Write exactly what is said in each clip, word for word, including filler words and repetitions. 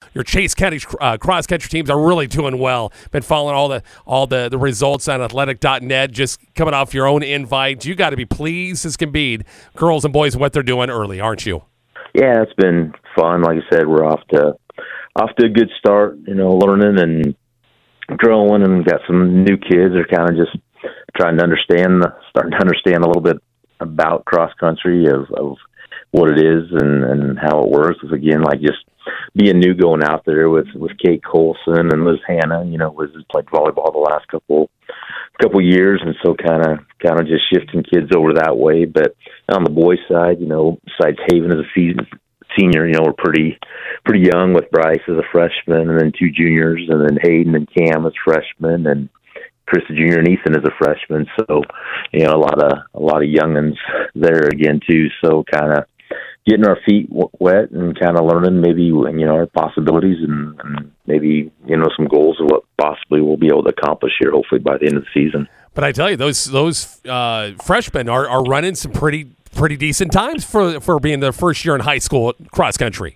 your Chase County uh, cross country teams are really doing well. Been following all the all the, the results on athletic dot net, just coming off your own invite. You got to be pleased as can be, girls and boys, what they're doing early, aren't you? Yeah, it's been fun. Like I said, we're off to off to a good start. You know, learning and growing, and we've got some new kids that are kind of just trying to understand, starting to understand a little bit about cross country of, of what it is and, and how it works. Because again, like just being new going out there with, with Kate Colson and Liz Hanna, you know, Liz has played volleyball the last couple couple years, and so kind of kind of just shifting kids over that way. But on the boys' side, you know, besides Haven as a season, senior, you know, we're pretty pretty young with Bryce as a freshman, and then two juniors, and then Hayden and Cam as freshmen, and Chris a junior and Ethan as a freshman. So, you know, a lot of a lot of youngins there again too. So kind of getting our feet w- wet and kind of learning maybe, you know, our possibilities and, and maybe, you know, some goals of what possibly we'll be able to accomplish here, hopefully by the end of the season. But I tell you, those those uh, freshmen are, are running some pretty pretty decent times for for being their first year in high school cross country.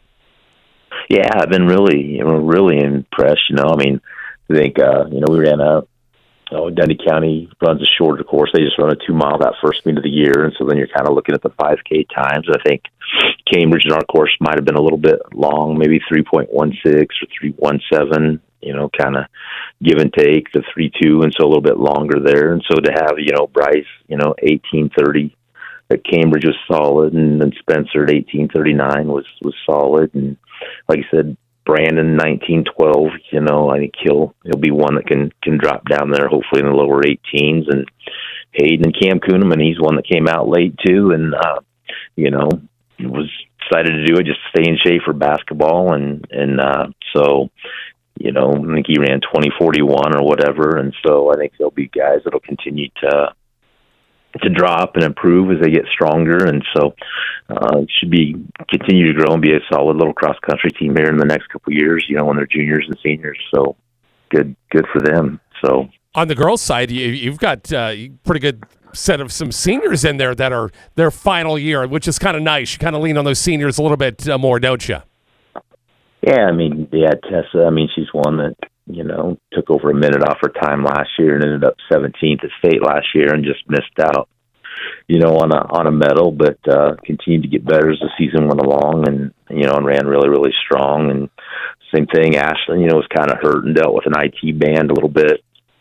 Yeah, I've been really, you know, really impressed. You know, I mean, I think uh, you know we ran a. Oh, Dundee County runs a shorter course. They just run a two mile that first meet of the year, and so then you're kind of looking at the five K times. I think Cambridge in our course might have been a little bit long, maybe three point one six or three one seven. You know, kind of give and take the three two, and so a little bit longer there. And so to have, you know, Bryce, you know, eighteen thirty at Cambridge was solid, and then Spencer at eighteen thirty nine was was solid, and like I said, Brandon nineteen twelve, you know, I think he'll he'll be one that can can drop down there hopefully in the lower eighteens. And Hayden and Cam Kuhneman, he's one that came out late too, and uh, you know, was excited to do it just to stay in shape for basketball, and and uh, so you know, I think he ran twenty forty-one or whatever, and so I think there'll be guys that'll continue to to drop and improve as they get stronger, and so uh, it should be continue to grow and be a solid little cross country team here in the next couple of years. You know, when they're juniors and seniors, so good, good for them. So on the girls' side, you, you've got uh, pretty good set of some seniors in there that are their final year, which is kind of nice. You kind of lean on those seniors a little bit uh, more, don't you? Yeah, I mean, yeah, Tessa. I mean, she's one that, you know, took over a minute off her time last year and ended up seventeenth at state last year and just missed out, you know, on a on a medal, but uh, continued to get better as the season went along, and you know, and ran really really strong. And same thing, Ashlyn, you know, was kind of hurt and dealt with an I T band a little bit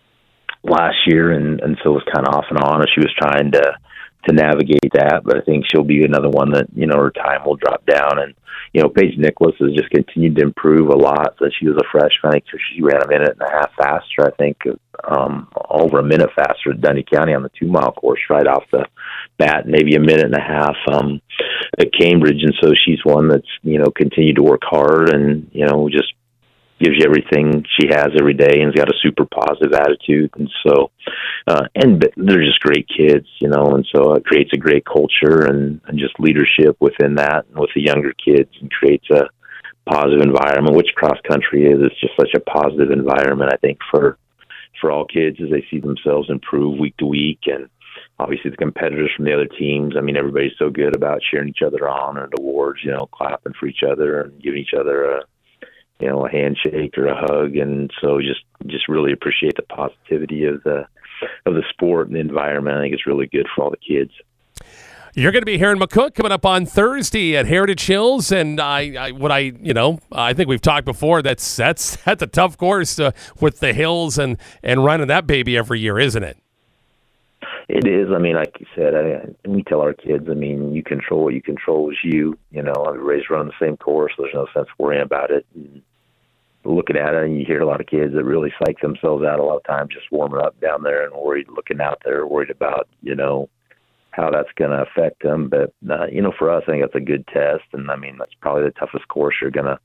last year, and and so was kind of off and on as she was trying to to navigate that. But I think she'll be another one that, you know, her time will drop down. And you know, Paige Nicholas has just continued to improve a lot since she was a freshman. I think she ran a minute and a half faster, I think, um, over a minute faster at Dundee County on the two-mile course right off the bat, maybe a minute and a half um, at Cambridge. And so she's one that's, you know, continued to work hard and, you know, just gives you everything she has every day and has got a super positive attitude. And so, uh, and they're just great kids, you know, and so it creates a great culture and, and just leadership within that and with the younger kids, and creates a positive environment, which cross country is. It's just such a positive environment, I think, for, for all kids as they see themselves improve week to week. And obviously the competitors from the other teams, I mean, everybody's so good about cheering each other on and awards, you know, clapping for each other and giving each other a, you know, a handshake or a hug. And so just, just really appreciate the positivity of the, of the sport and the environment. I think it's really good for all the kids. You're going to be here in McCook coming up on Thursday at Heritage Hills, and I, I what I, you know, I think we've talked before. That's that's that's a tough course uh, with the hills and and running that baby every year, isn't it? It is. I mean, like you said, I, we tell our kids, I mean, you control what you control is you. You know, everybody's running the same course. So there's no sense worrying about it. And looking at it, and you hear a lot of kids that really psych themselves out a lot of times just warming up down there and worried, looking out there, worried about, you know, how that's going to affect them. But, uh, you know, for us, I think that's a good test. And, I mean, that's probably the toughest course you're going to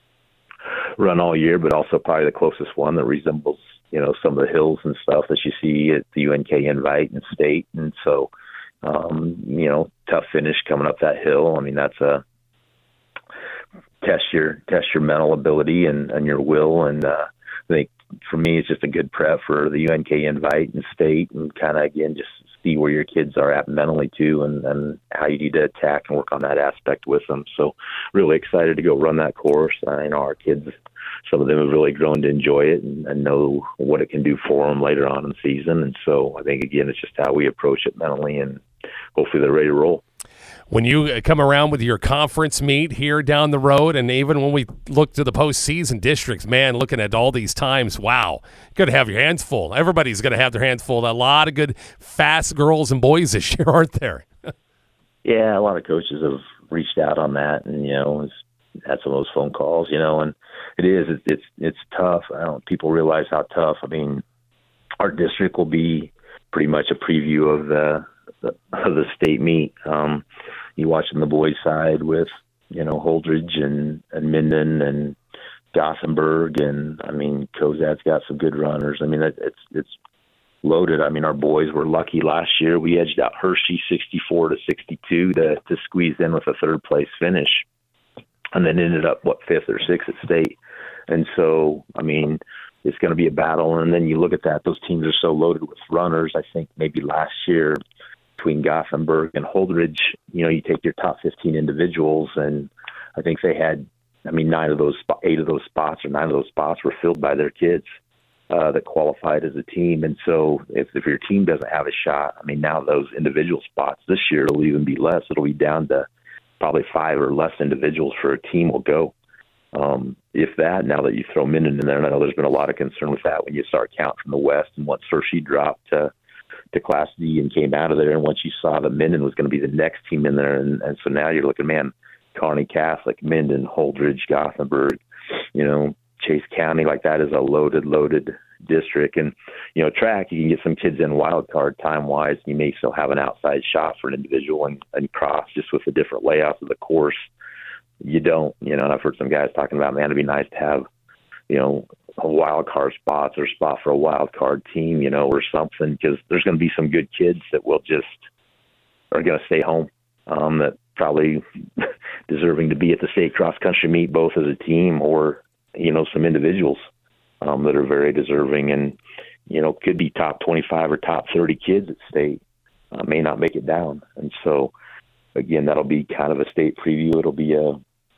run all year, but also probably the closest one that resembles, you know, some of the hills and stuff that you see at the U N K Invite and State. And so, um, you know, tough finish coming up that hill. I mean, that's a test your test your mental ability and, and your will. And uh, I think for me, it's just a good prep for the U N K Invite and State, and kind of, again, just see where your kids are at mentally too, and, and how you need to attack and work on that aspect with them. So really excited to go run that course. I know our kids, some of them have really grown to enjoy it and, and know what it can do for them later on in the season. And so I think, again, it's just how we approach it mentally, and hopefully they're ready to roll. When you come around with your conference meet here down the road, and even when we look to the postseason districts, man, looking at all these times, wow, you're going to have your hands full. Everybody's going to have their hands full. A lot of good, fast girls and boys this year, aren't there? Yeah, a lot of coaches have reached out on that, and, you know, had some of those phone calls, you know, and it is, it's, it's, it's tough. I don't people realize how tough. I mean, our district will be pretty much a preview of the, the of the state meet. Um, you watch on the boys' side with, you know, Holdridge and, and Minden and Gothenburg, and I mean, Cozad's got some good runners. I mean, it, it's it's loaded. I mean, our boys were lucky last year. We edged out Hershey sixty-four to sixty-two to to squeeze in with a third place finish, and then ended up what fifth or sixth at state. And so, I mean, it's going to be a battle. And then you look at that; those teams are so loaded with runners. I think maybe last year, between Gothenburg and Holdridge, you know, you take your top fifteen individuals, and I think they had, I mean, nine of those, eight of those spots or nine of those spots were filled by their kids uh, that qualified as a team. And so if, if your team doesn't have a shot, I mean, now those individual spots this year, it'll even be less. It'll be down to probably five or less individuals for a team will go. Um, if that, now that you throw Minden in there, and I know there's been a lot of concern with that when you start counting from the West, and once Hershey dropped to to Class D and came out of there, and once you saw that Minden was going to be the next team in there, and, and so now you're looking, man, Kearney Catholic, Minden, Holdridge, Gothenburg, you know, Chase County, like that is a loaded, loaded district. And, you know, track, you can get some kids in wild card time-wise, and you may still have an outside shot for an individual, and, and cross just with the different layouts of the course. You don't, you know, and I've heard some guys talking about, man, it'd be nice to have, you know, a wild card spots or spot for a wild card team, you know, or something, because there's going to be some good kids that will just are going to stay home, um, that probably deserving to be at the state cross country meet, both as a team or, you know, some individuals um, that are very deserving and, you know, could be top twenty-five or top thirty kids at state, uh, may not make it down. And so, again, that'll be kind of a state preview. It'll be a,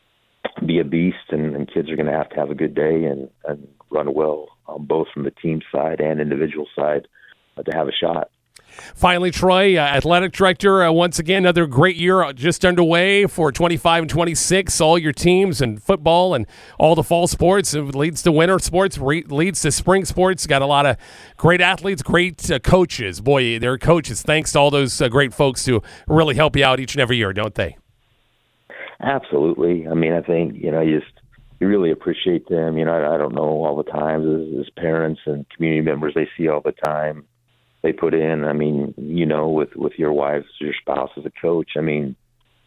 be a beast, and, and kids are going to have to have a good day and, and run well, um, both from the team side and individual side, uh, to have a shot. Finally, Troy, uh, athletic director, uh, once again, another great year just underway for twenty-five and twenty-six. All your teams and football and all the fall sports. It leads to winter sports, re- leads to spring sports. Got a lot of great athletes, great uh, coaches. Boy, they're coaches. Thanks to all those uh, great folks who really help you out each and every year, don't they? Absolutely. I mean, I think, you know, you just you really appreciate them. You know, I, I don't know all the times as, as parents and community members, they see all the time they put in. I mean, you know, with, with your wives, your spouse as a coach, I mean,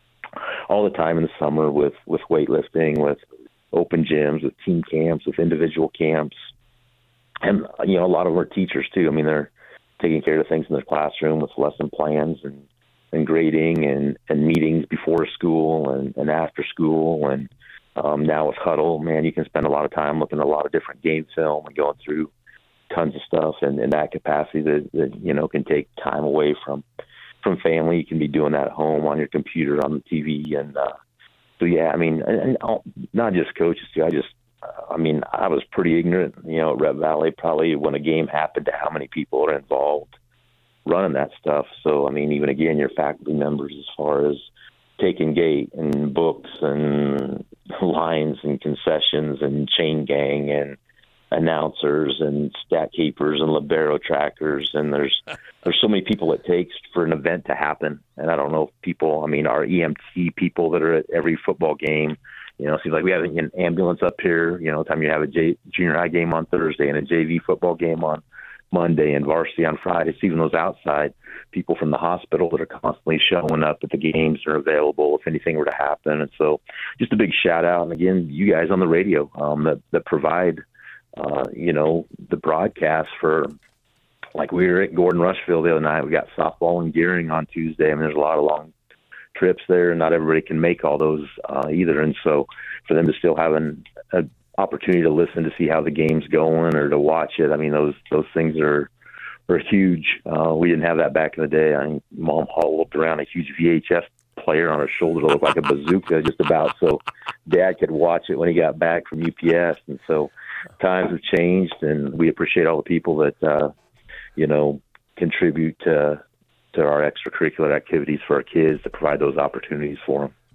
all the time in the summer with, with weightlifting, with open gyms, with team camps, with individual camps. And, you know, a lot of them are teachers too. I mean, they're taking care of things in their classroom with lesson plans and, and grading and, and meetings before school and, and after school. And um, now with Huddle, man, you can spend a lot of time looking at a lot of different game film and going through tons of stuff and in that capacity that, that, you know, can take time away from, from family. You can be doing that at home on your computer, on the T V. And uh, so, yeah, I mean, and, and not just coaches too. I just, uh, I mean, I was pretty ignorant, you know, at Rep Valley, probably when a game happened, to how many people are involved running that stuff. So, I mean, even again, your faculty members, as far as taking gate and books and lines and concessions and chain gang and announcers and stat keepers and libero trackers. And there's, there's so many people it takes for an event to happen. And I don't know if people, I mean, our E M T people that are at every football game, you know, it seems like we have an ambulance up here, you know, time you have a J, junior high game on Thursday and a J V football game on Monday and varsity on Friday. It's even those outside people from the hospital that are constantly showing up at the games are available if anything were to happen. And so just a big shout out. And again, you guys on the radio um, that, that provide, uh, you know, the broadcast for, like we were at Gordon Rushville the other night. We got softball and Gearing on Tuesday. I mean, there's a lot of long trips there, and not everybody can make all those uh, either. And so for them to still have an a opportunity to listen to see how the game's going or to watch it, I mean, those those things are were huge. Uh, we didn't have that back in the day. I mean, Mom hauled around a huge V H S player on her shoulder that looked like a bazooka just about, so Dad could watch it when he got back from U P S. And so times have changed, and we appreciate all the people that, uh, you know, contribute to, to our extracurricular activities for our kids to provide those opportunities for them.